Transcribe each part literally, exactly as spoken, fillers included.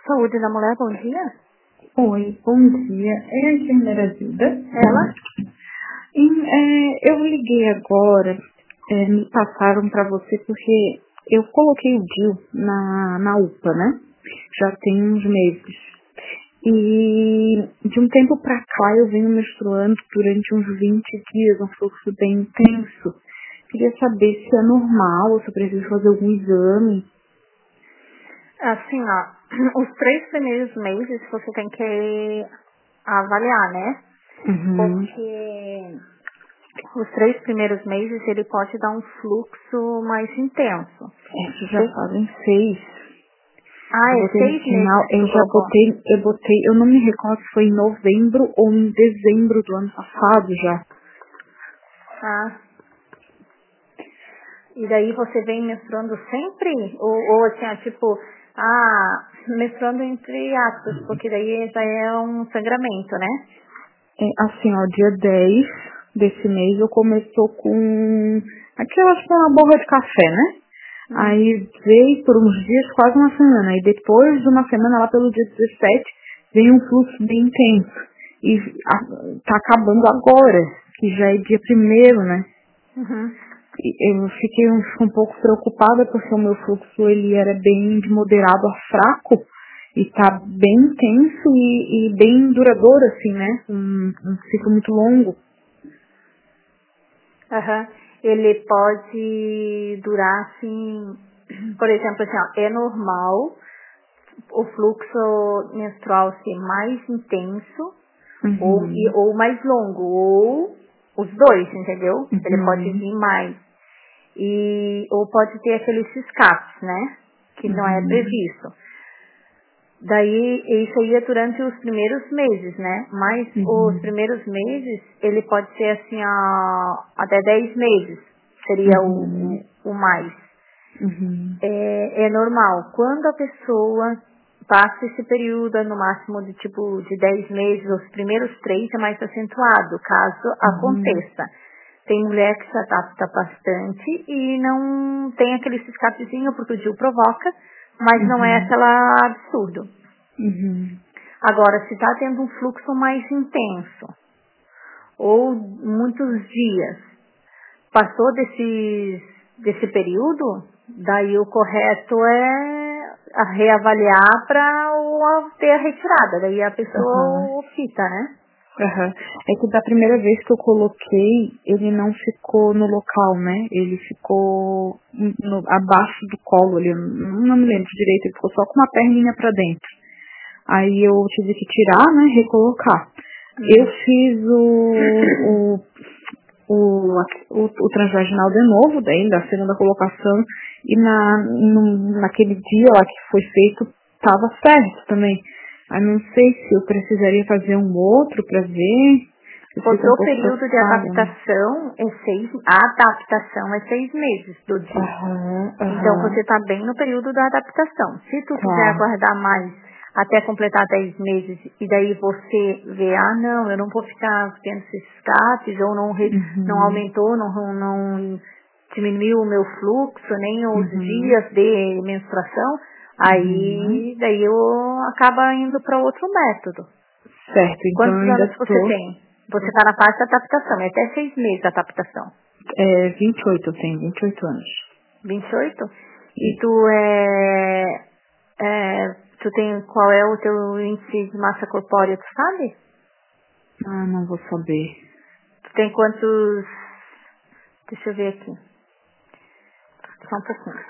Saúde da Mulher, bom dia. Oi, bom dia. É a enfermeira Zilda. Ela? E, é, eu liguei agora, é, me passaram para você porque eu coloquei o D I U na, na U P A, né? Já tem uns meses. E de um tempo para cá eu venho menstruando durante uns vinte dias, um fluxo bem intenso. Queria saber se é normal, ou se eu preciso fazer algum exame. Assim, ó, os três primeiros meses você tem que avaliar, né? Uhum. Porque os três primeiros meses ele pode dar um fluxo mais intenso. Isso já fazem seis. Ah, Eu é botei no seis final, meses que eu tu já colocou. botei, eu botei, eu não me recordo se foi em novembro ou em dezembro do ano passado já. Ah, e daí você vem menstruando sempre? Ou, ou assim, ó, tipo, ah, menstruando entre aspas, porque daí já é um sangramento, né? É, assim, ó, dia dez desse mês eu começou com aquelas com a borra de café, né? Hum. Aí veio por uns dias, quase uma semana. Aí depois de uma semana, lá pelo dia dezessete, veio um fluxo bem intenso. E a, tá acabando agora, que já é dia primeiro, né? Uhum. E eu fiquei um, um pouco preocupada porque o meu fluxo ele era bem de moderado a fraco e tá bem intenso e, e bem duradouro, assim, né? Um, um ciclo muito longo. Aham. Ele pode durar assim, por exemplo, assim, ó, é normal o fluxo menstrual ser mais intenso ou, e- Uhum. ou mais longo, ou os dois, entendeu? Ele pode Uhum. vir mais. E, ou pode ter aqueles escapes, né? Que não é Uhum. previsto. Daí, isso aí é durante os primeiros meses, né? Mas os Uhum. primeiros meses, ele pode ser assim, ó, até dez meses. Seria o, Uhum. o, o mais. Uhum. É, é normal. Quando a pessoa passa esse período, no máximo de tipo de dez meses, os primeiros três é mais acentuado, caso Uhum. aconteça. Tem mulher que se adapta bastante e não tem aquele escapezinho porque o D I U provoca, mas não é Uhum. aquela absurdo. Uhum. Agora, se está tendo um fluxo mais intenso ou muitos dias, passou desses, desse período, daí o correto é a reavaliar para ter a retirada. Daí a Uhum. pessoa opta, né? Aham. É que da primeira vez que eu coloquei, ele não ficou no local, né? Ele ficou no- abaixo do colo ali, eu não, não me lembro direito, ele ficou só com uma perninha pra dentro. Aí eu tive que tirar, né, recolocar. Eu Hum. fiz o, o, o, o, o transvaginal de novo, daí da segunda colocação, e na, no, naquele dia lá que foi feito, tava certo também. Aí não sei se eu precisaria fazer um outro pra ver. Eu O fico um teu pouco período de preocupada, né? adaptação é seis, a adaptação é seis meses do D I U. Aham, Então aham. você está bem no período da adaptação. Se tu quiser Tá. aguardar mais até completar dez meses e daí você vê, ah não, eu não vou ficar tendo esses escapes, ou não, re- não Uhum. aumentou, não, não diminuiu o meu fluxo, nem os Uhum. dias de menstruação, Uhum. aí daí eu acaba indo para outro método. Certo, então eu Quantos ainda anos você tô. tem? Você está na fase de adaptação, é até seis meses de adaptação. É, vinte e oito, eu tenho vinte e oito anos. vinte e oito? E Isso. tu é, é, tu tem, qual é o teu índice de massa corpórea, tu sabe? Ah, não vou saber. Tu tem quantos, deixa eu ver aqui, só um pouquinho.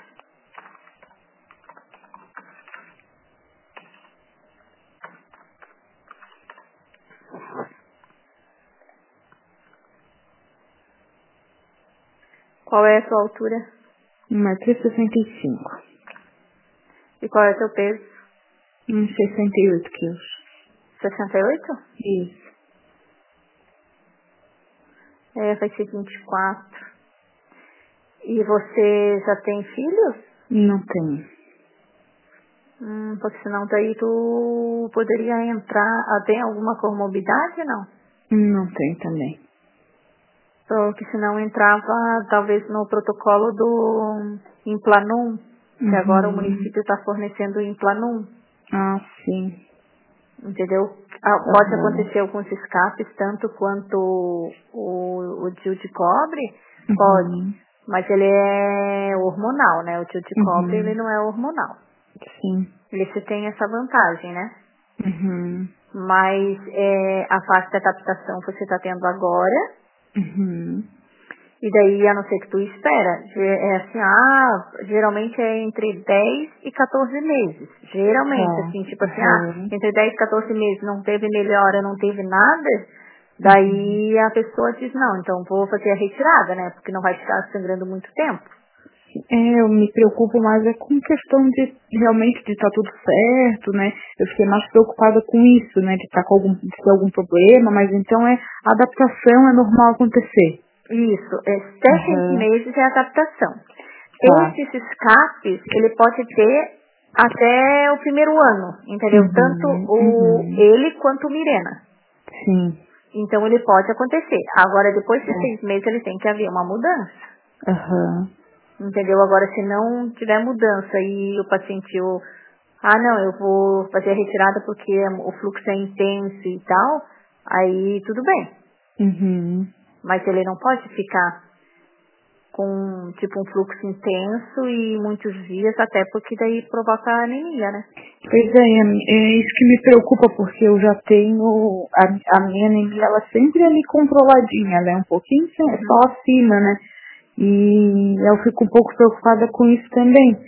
Qual é a tua altura? um metro e sessenta e cinco. E qual é o teu peso? Uns sessenta e oito quilos. sessenta e oito? Isso. É, vai ser vinte e quatro. E você já tem filhos? Não tenho. Hum, porque senão daí tu poderia entrar, ah, tem alguma comorbidade, não? Não tenho também. Porque senão entrava talvez no protocolo do Implanum, que agora o Uhum. município está fornecendo o Implanum. Ah, sim. Entendeu? Ah, pode Uhum. acontecer alguns escapes, tanto quanto o, o tio de cobre, Uhum. pode. Mas ele é hormonal, né? O tio de cobre, Uhum. ele não é hormonal. Sim. Ele se tem essa vantagem, né? Uhum. Mas é, a fase de adaptação você está tendo agora, Uhum. e daí a não ser que tu espera. ge- É assim, ah, geralmente é entre dez e quatorze meses. Geralmente, Tá. assim, tipo assim, ah, Uhum. entre dez e quatorze meses não teve melhora, não teve nada, Uhum. daí a pessoa diz, não, então vou fazer a retirada, né? Porque não vai ficar sangrando muito tempo. É, eu me preocupo mais é com questão de realmente de estar tudo certo, né? Eu fiquei mais preocupada com isso, né? De estar com algum, de ter algum problema, mas então é a adaptação é normal acontecer. Isso, é, até seis Aham. meses é adaptação. Tá. Esses escapes, ele pode ter até o primeiro ano, entendeu? Tanto Uhum. o Uhum. ele quanto o Mirena. Sim. Então ele pode acontecer. Agora, depois de É. seis meses, ele tem que haver uma mudança. Aham. Entendeu? Agora, se não tiver mudança e o paciente, o, ah não, eu vou fazer a retirada porque o fluxo é intenso e tal, aí tudo bem. Uhum. Mas ele não pode ficar com tipo um fluxo intenso e muitos dias, até porque daí provoca anemia, né? Pois é, é é isso que me preocupa, porque eu já tenho, a, a minha anemia, ela sempre é ali controladinha, ela é um pouquinho só Uhum. só acima, né? E eu fico um pouco preocupada com isso também.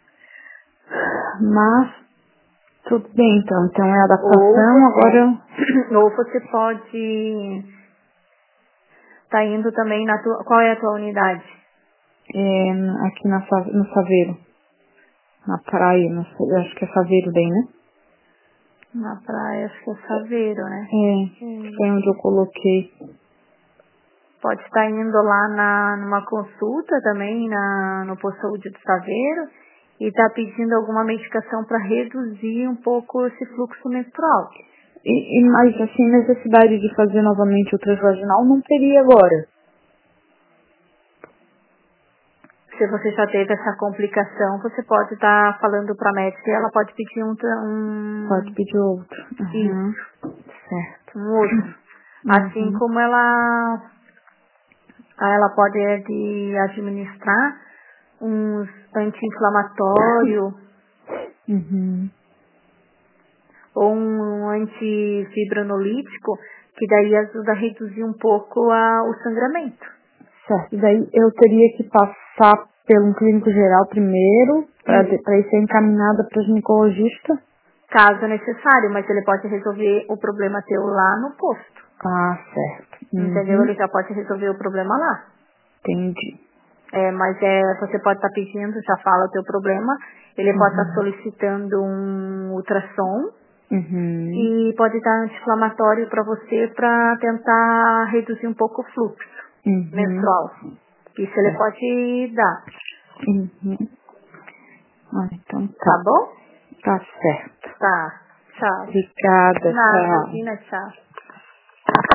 Mas, tudo bem então, então é Ou adaptação, você, agora ou você pode tá indo também na tua, qual é a tua unidade? é, aqui na, Sa- no Saveiro, na praia, não sei, eu acho que é Saveiro bem, né? Na praia, acho que é Saveiro, né? É, foi onde eu coloquei. Pode estar indo lá na, numa consulta também, na, no posto de saúde do Saveiro, e tá pedindo alguma medicação para reduzir um pouco esse fluxo menstrual. E, e mas assim, necessidade de fazer novamente o transvaginal não teria agora. Se você já teve essa complicação, você pode estar falando para a médica e ela pode pedir um, tra- Pode um pedir outro. Uhum. isso, Certo. um outro. Assim Uhum. como ela, ela pode é, de administrar uns anti-inflamatório Uhum. ou um antifibronolítico, que daí ajuda a reduzir um pouco a, o sangramento, Certo. Daí eu teria que passar pelo clínico geral primeiro, para e ir ser encaminhada para o ginecologista. caso necessário, mas ele pode resolver o problema teu lá no posto, Ah, certo. entendeu? Uhum. Ele já pode resolver o problema lá. Entendi. É, mas é, você pode estar pedindo, já fala o teu problema, ele pode estar Uhum. solicitando um ultrassom Uhum. e pode estar anti-inflamatório para você para tentar reduzir um pouco o fluxo Uhum. menstrual. Isso ele Certo. pode dar, Uhum. Ah, então tá tá. bom? Tá certo. Tá. Tchau. Obrigada, Nada, tchau. imagina, tchau.